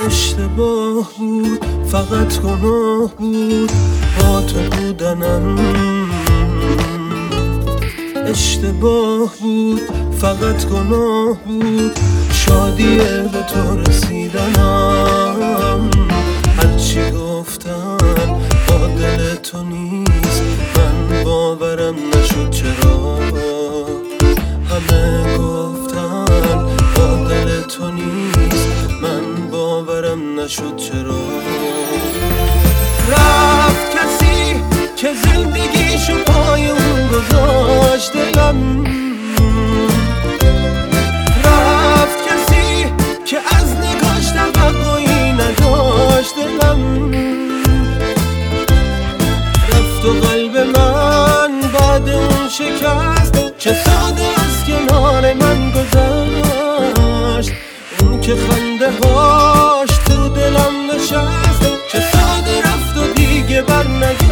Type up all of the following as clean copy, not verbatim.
اشتباه بود، فقط گناه بود با تو بودنم. اشتباه بود، فقط گناه بود شادیه به تو رسیدنم. هرچی گفتن با دل تو نیست، من باورم نشد چرا. همه گفتن با دل تو نیست، من باورم نشد چرا. رفت کسی که زندگیشو پای اون گذاشت دلم. رفت کسی که از نگاش توقعی نداشت دلم. رفت و قلب من بعد اون شکست چه ساده از کنار من گذشت. اون که خنده هاش تو دلم نشست، چه ساده رفت و دیگه برنگشت.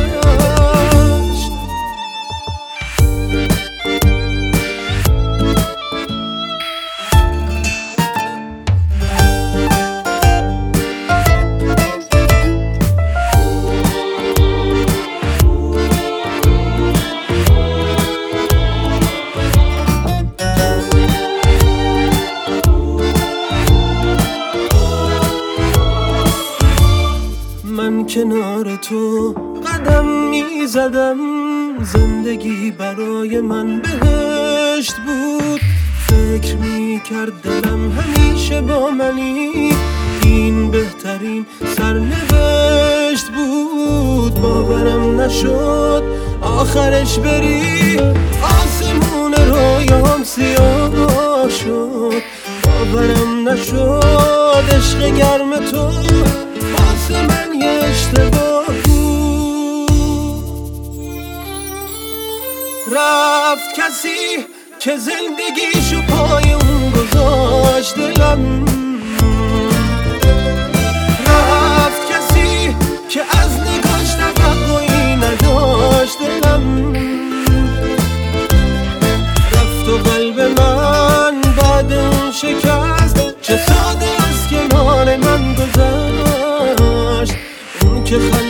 من کنار تو قدم می زدم، زندگی برای من بهشت بود. فکر می کرد دلم همیشه با منی، این بهترین سرنوشت بود. باورم نشد آخرش بری، آسمون رویام سیاه شد. باورم نشد عشق گرم تو واسه من یه اشتباه بود. رفت کسی که زندگیشو پای اون گذاشت دلم. رفت کسی که از نگاش توقعی نداشت دلم. رفت و قلب من بعد اون شکست چه ساده از کنار من گذشت. اون که